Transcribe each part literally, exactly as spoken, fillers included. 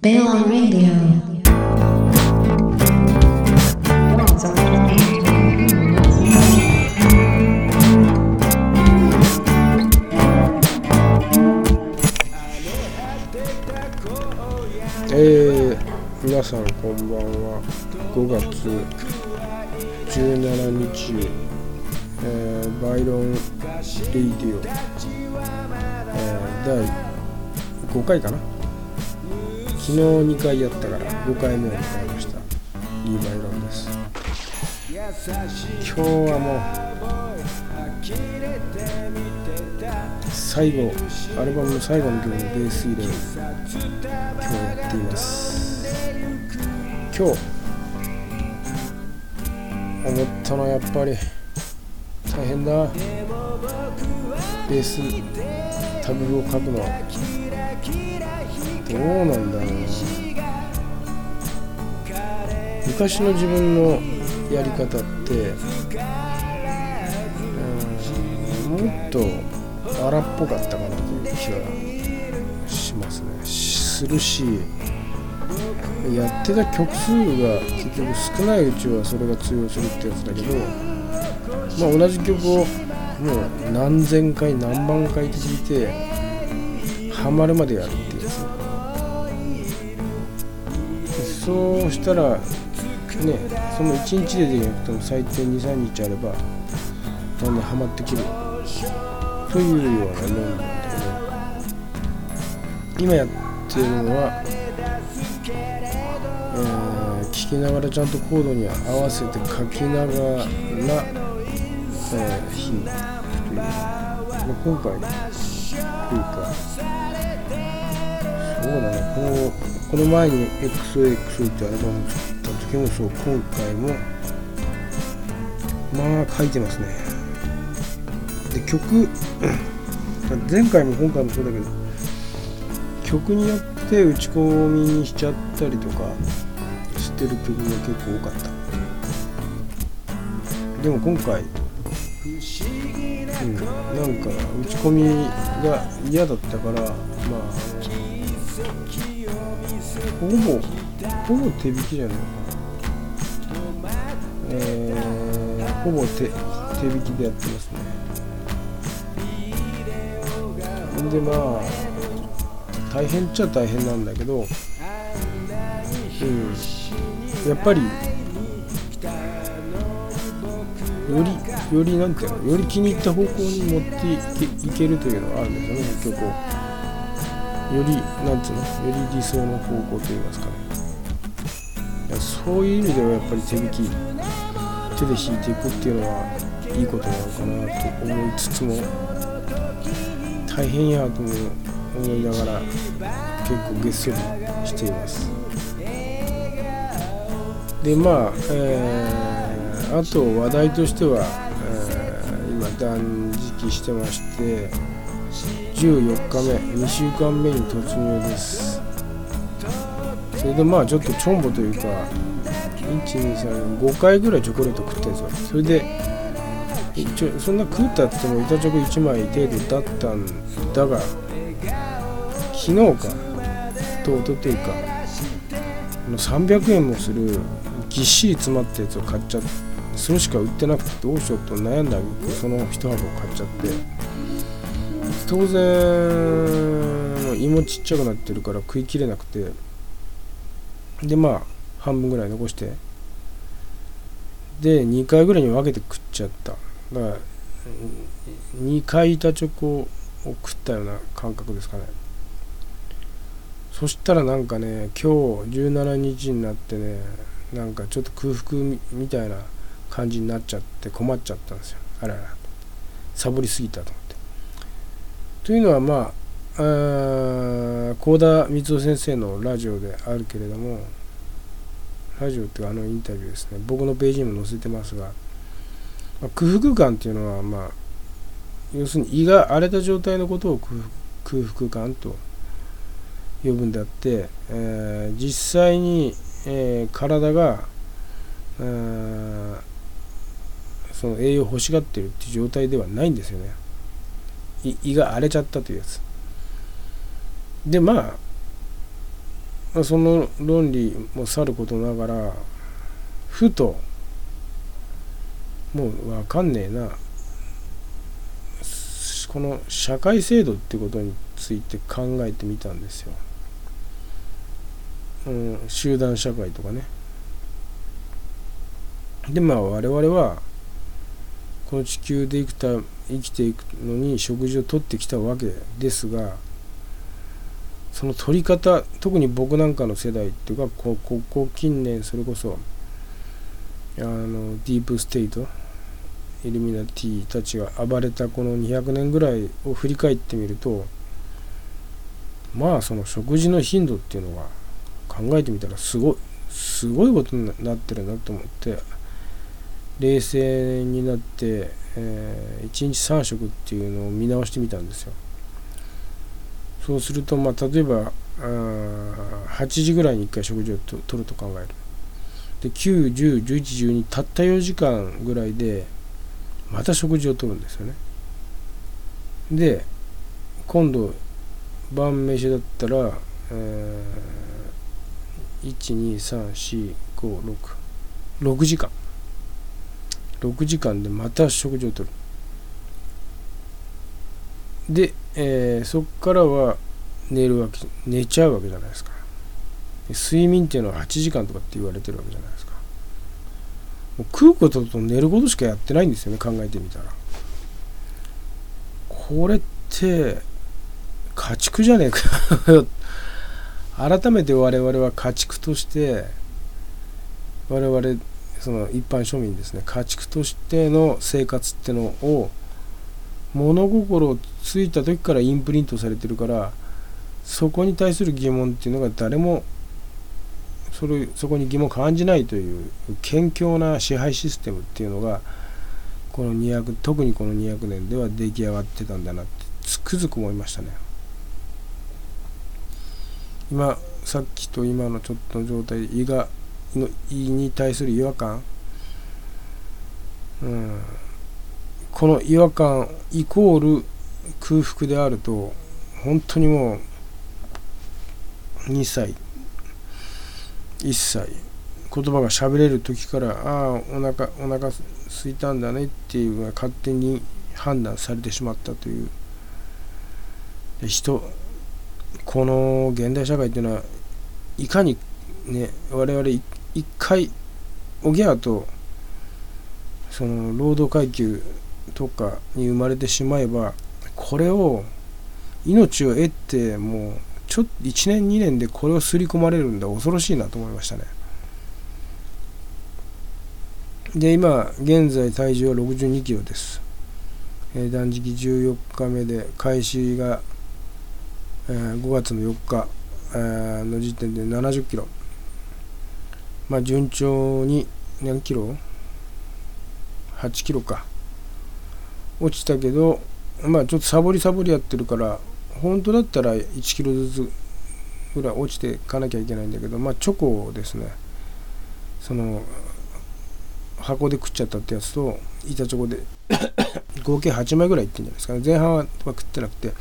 Bella Radio。 えー、皆さんこんばんは。ごがつじゅうしちにち、えー、バイロンレイディオ、えー、だいごかいかな。昨日にかいやったからごかいめを迎えました。いいバイロンです。今日はもう最後、アルバムの最後の曲のベース入れを今日やっています。今日思ったのはやっぱり大変だ。ベースタグを書くのはどうなんだろうな。昔の自分のやり方って、うん、もっと荒っぽかったかなという気はしますね。するし、やってた曲数が結局少ないうちはそれが通用するってやつだけど、まあ同じ曲をもう何千回何万回って聴いてハマるまでやるってやつ。そうしたらね、そのいちにちでできなくても最低 にさんにちあればだんだんハマってくるというようなもんなんだけど、今やってるのは、えー、聴きながらちゃんとコードに合わせて書きながら、えー、弾くという、まあ、今回というかそうだね、このこの前に エックスオーエックスオー ってアルバムを作った時もそう、今回もまあ書いてますね。で曲前回も今回もそうだけど、曲によって打ち込みにしちゃったりとかしてる曲が結構多かった。でも今回、うん、なんか打ち込みが嫌だったから、まあほぼほぼ手弾きじゃないかな、えー、ほぼ 手, 手弾きでやってますね。でまあ大変っちゃ大変なんだけど、うん、やっぱりよりよりなんていうの、より気に入った方向に持ってい け, いけるというのがあるんですよね。曲をよりなんていうの、より理想の方向といいますかね。そういう意味ではやっぱり手弾き、手で弾いていくっていうのはいいことなのかなと思いつつも、大変やと思いながら結構げっそりしています。でまあ、えー、あと話題としては、えー、今断食してましてじゅうよっかめ、にしゅうかんめに突入です。それでまあちょっとチョンボというかいち、に、さん、ごかいぐらいチョコレート食ってるんですよ。それで一応そんな食ったって言っても板チョコいちまい程度だったんだが、昨日かととというかさんびゃくえんもするぎっしり詰まったやつを買っちゃって、それしか売ってなくてどうしようと悩んだ挙句その一箱を買っちゃって、当然胃もちっちゃくなってるから食い切れなくて、でまあ半分ぐらい残して、でにかいぐらいに分けて食っちゃった。だからにかい板チョコを食ったような感覚ですかね。そしたらなんかね、今日じゅうしちにちになってね、なんかちょっと空腹 み, みたいな感じになっちゃって困っちゃったんですよ。あらら、サボりすぎたと思って。というのはまあ、幸田光夫先生のラジオであるけれども、ラジオっていうかあのインタビューですね、僕のページにも載せてますが、まあ、空腹感っていうのはまあ要するに胃が荒れた状態のことを 空, 空腹感と呼ぶんであって、えー、実際に、えー、体が、えー、その栄養を欲しがっているっていう状態ではないんですよね。胃が荒れちゃったというやつで、まあその論理もさることながら、ふともう分かんねえな、この社会制度ってことについて考えてみたんですよ。うん、集団社会とかね。でまあ我々はこの地球で生きた生きていくのに食事をとってきたわけですが、その取り方、特に僕なんかの世代っていうか、こここ近年それこそあのディープステート、イルミナティたちが暴れたこのにひゃくねんぐらいを振り返ってみると、まあその食事の頻度っていうのは考えてみたらすごいすごいことになってるなと思って、冷静になって、えー、いちにちさん食っていうのを見直してみたんですよ。そうすると、まあ、例えばあはちじぐらいにいっかい食事をと取ると考える。できゅう、じゅう、じゅういち、じゅうにたったよじかんぐらいでまた食事を取るんですよね。で今度晩飯だったら、えー、いち、に、さん、し、ご、ろく、ろくじかんろくじかんでまた食事を取る。で、えー、そこからは寝るわけ寝ちゃうわけじゃないですか。睡眠っていうのははちじかんとかって言われてるわけじゃないですか。もう食うことと寝ることしかやってないんですよね、考えてみたら。これって家畜じゃねえか改めて我々は家畜として我々その一般庶民ですね、家畜としての生活ってのを物心ついた時からインプリントされてるから、そこに対する疑問っていうのが誰もそれそこに疑問を感じないという堅強な支配システムっていうのがこのにひゃく特にこのにひゃくねんでは出来上がってたんだなってつくづく思いましたね。今さっきと今のちょっとの状態で胃がの胃に対する違和感、うん、この違和感イコール空腹であると、本当にもうにさいいっさい言葉が喋れる時から、ああお腹お腹空いたんだねっていうのが勝手に判断されてしまったという。で人この現代社会っていうのはいかにね、我々一回おぎゃーとその労働階級とかに生まれてしまえば、これを命を得てもうちょっといちねんにねんでこれを刷り込まれるんだ、恐ろしいなと思いましたね。で今現在体重はろくじゅうにキロです。えー、断食じゅうよっかめで開始が、えー、ごがつのよっか、えー、の時点でななじゅっキロ、まあ順調に何キロはちキロか落ちたけど、まあちょっとサボりサボりやってるから、本当だったらいちキロずつぐらい落ちていかなきゃいけないんだけど、まあチョコをですね、その箱で食っちゃったってやつと板チョコで合計はちまいぐらいいってんじゃないですかね。前半は食ってなくて、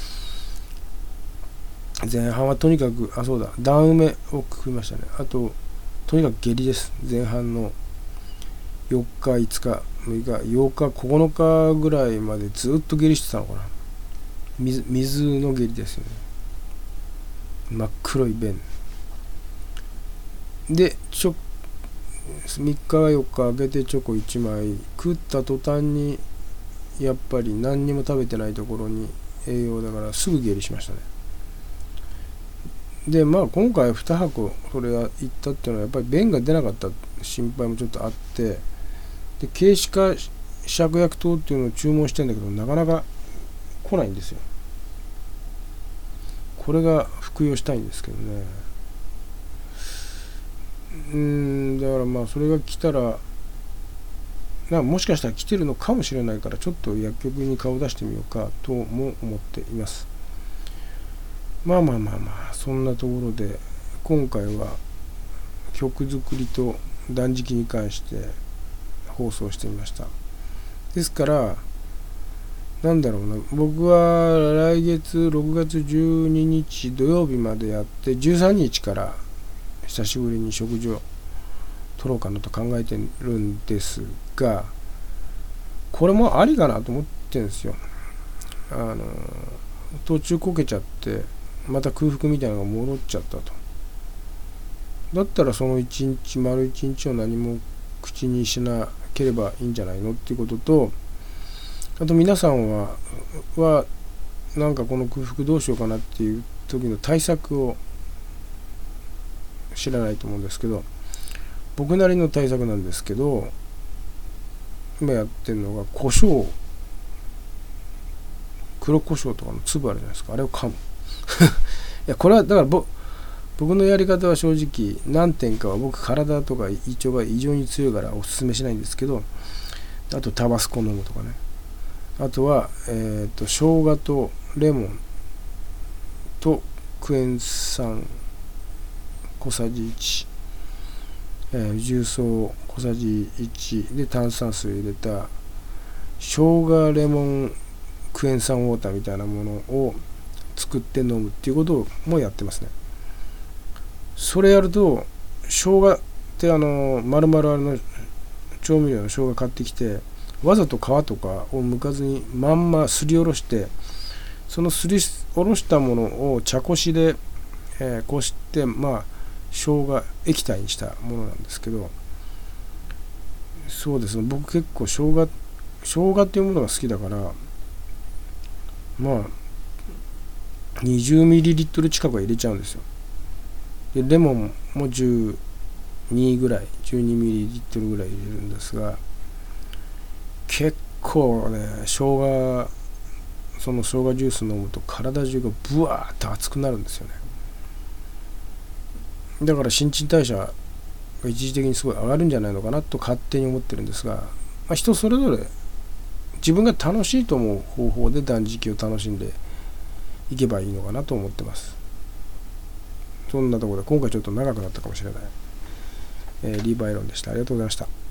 前半はとにかくあそうだ段埋めを食いましたね。あととにかく下痢です。前半のよっか、いつか、むいか、ようか、ここのかぐらいまでずっと下痢してたのかな。水、水の下痢ですよね。真っ黒い便でちょみっかよっか空けてチョコいちまい食った途端にやっぱり何にも食べてないところに栄養だからすぐ下痢しましたね。でまあ今回にはこそれ行ったっていうのはやっぱり便が出なかった心配もちょっとあって、で軽視化芍薬糖っていうのを注文してんだけどなかなか来ないんですよ。これが服用したいんですけどね。うーんだからまあそれが来たらなもしかしたら来てるのかもしれないから、ちょっと薬局に顔出してみようかとも思っています。まあまあまあまあそんなところで今回は曲作りと断食に関して放送してみました。ですからなんだろうな、僕は来月ろくがつじゅうににち土曜日までやってじゅうさんにちから久しぶりに食事を取ろうかなと考えてるんですが、これもありかなと思ってるんですよ。あの途中こけちゃってまた空腹みたいなのが戻っちゃったと。だったらその一日丸一日を何も口にしなければいいんじゃないのっていうことと、あと皆さんははなんかこの空腹どうしようかなっていう時の対策を知らないと思うんですけど、僕なりの対策なんですけど、今やってるのが胡椒、黒胡椒とかの粒あるじゃないですか、あれを噛むいやこれはだから僕僕のやり方は正直何点かは僕体とか胃腸が異常に強いからおすすめしないんですけど、あとタバスコ飲むとかね、あとはえっと生姜とレモンとクエン酸小さじいち、えー、重曹小さじいちで炭酸水入れた生姜レモンクエン酸ウォーターみたいなものを作って飲むっていうこともやってますね。それやると生姜ってあの丸々あの調味料の生姜買ってきて、わざと皮とかを剥かずにまんますりおろして、そのすりおろしたものを茶こしで、えー、こしてまあ生姜液体にしたものなんですけど、そうですね、僕結構生姜生姜っていうものが好きだから、まあ にじゅうミリリットル 近くは入れちゃうんですよ。でレモンもじゅうにぐらい じゅうにミリリットル ぐらい入れるんですが、結構ね生姜その生姜ジュース飲むと体中がブワーッと熱くなるんですよね。だから新陳代謝が一時的にすごい上がるんじゃないのかなと勝手に思ってるんですが、まあ、人それぞれ自分が楽しいと思う方法で断食を楽しんでいけばいいのかなと思ってます。そんなところで今回ちょっと長くなったかもしれない、えー、リーバイロンでした。ありがとうございました。